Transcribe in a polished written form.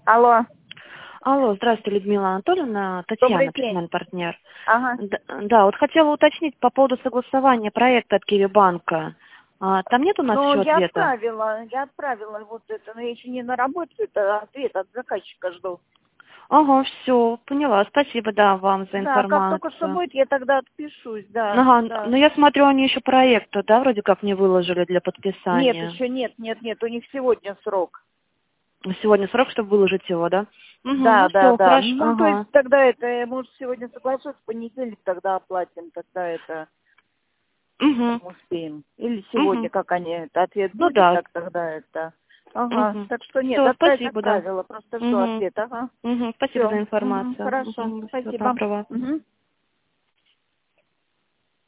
Алло, Алло, здравствуйте, Людмила Анатольевна, добрый Татьяна, день. партнер. Ага. Да, вот хотела уточнить по поводу согласования проекта от Киви-банка. Там нет у нас Ну, еще я ответа? отправила вот это, но я еще не на работе, это ответ от заказчика жду. Ага, все, поняла. Спасибо, да, вам за Да, как только что информацию. будет, я тогда отпишусь, да, Ага, да. но я смотрю, они еще проекта, да, вроде как не выложили для Нет, подписания. еще нет, у них сегодня срок. Сегодня срок, чтобы выложить его, да? Угу, Да, ну да, все, да. хорошо, Ну, то есть ага. тогда это, может, сегодня соглашусь, в понедельник тогда оплатим, тогда это Угу, успеем. Или угу. сегодня, как они, это ответ Ну будет, да, так тогда это. Ага, угу. так что нет, Все, отправить спасибо, да. отправила, просто жду Угу. ответ, ага. Угу, спасибо Все, за информацию. хорошо, Угу, всего спасибо. доброго. Мгм.